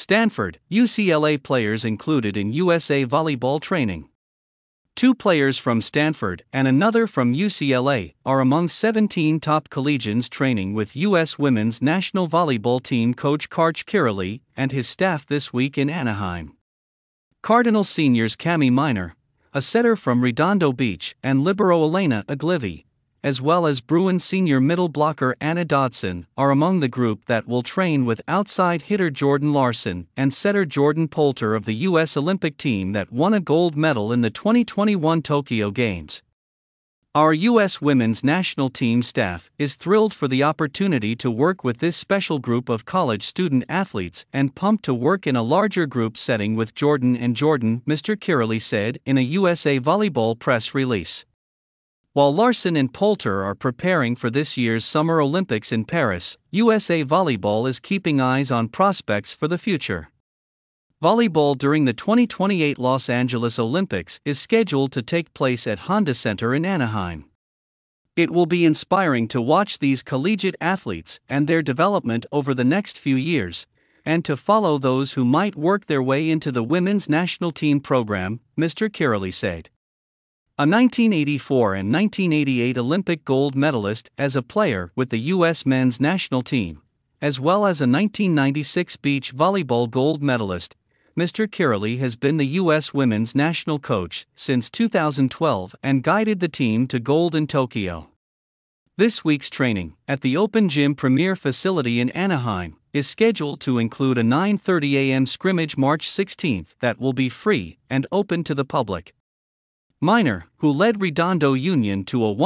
Stanford, UCLA players included in USA volleyball training. 2 players from Stanford and another from UCLA are among 17 top collegians training with U.S. women's national volleyball team coach Karch Kiraly and his staff this week in Anaheim. Cardinal seniors Cami Miner, a setter from Redondo Beach, and libero Elena Oglivi, as well as Bruin senior middle blocker Anna Dodson, are among the group that will train with outside hitter Jordan Larson and setter Jordan Poulter of the U.S. Olympic team that won a gold medal in the 2021 Tokyo Games. Our U.S. women's national team staff is thrilled for the opportunity to work with this special group of college student athletes and pumped to work in a larger group setting with Jordan and Jordan, Mr. Kiraly said in a USA Volleyball press release. While Larson and Poulter are preparing for this year's Summer Olympics in Paris, USA Volleyball is keeping eyes on prospects for the future. Volleyball during the 2028 Los Angeles Olympics is scheduled to take place at Honda Center in Anaheim. It will be inspiring to watch these collegiate athletes and their development over the next few years, and to follow those who might work their way into the women's national team program, Mr. Kiraly said. A 1984 and 1988 Olympic gold medalist as a player with the U.S. men's national team, as well as a 1996 beach volleyball gold medalist, Mr. Kiraly has been the U.S. women's national coach since 2012 and guided the team to gold in Tokyo. This week's training, at the Open Gym Premier facility in Anaheim, is scheduled to include a 9:30 a.m. scrimmage March 16 that will be free and open to the public. Miner, who led Redondo Union to a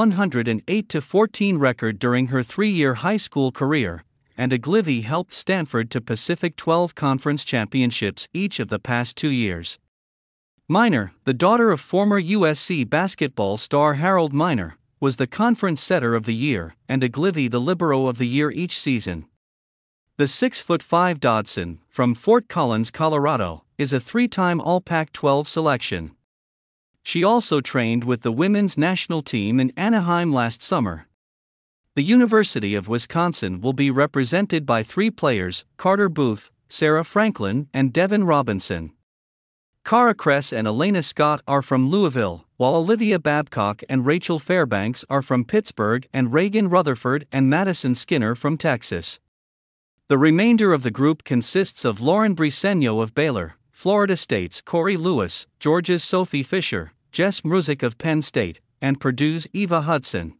108-14 record during her 3-year high school career, and Oglivi helped Stanford to Pacific 12 Conference championships each of the past 2 years. Miner, the daughter of former USC basketball star Harold Miner, was the conference setter of the year and Oglivi the libero of the year each season. The 6'5" Dodson, from Fort Collins, Colorado, is a 3-time All-Pac-12 selection. She also trained with the women's national team in Anaheim last summer. The University of Wisconsin will be represented by 3 players, Carter Booth, Sarah Franklin, and Devin Robinson. Cara Kress and Elena Scott are from Louisville, while Olivia Babcock and Rachel Fairbanks are from Pittsburgh and Reagan Rutherford and Madison Skinner from Texas. The remainder of the group consists of Lauren Briseño of Baylor, Florida State's Corey Lewis, Georgia's Sophie Fisher, Jess Mruzik of Penn State, and Purdue's Eva Hudson.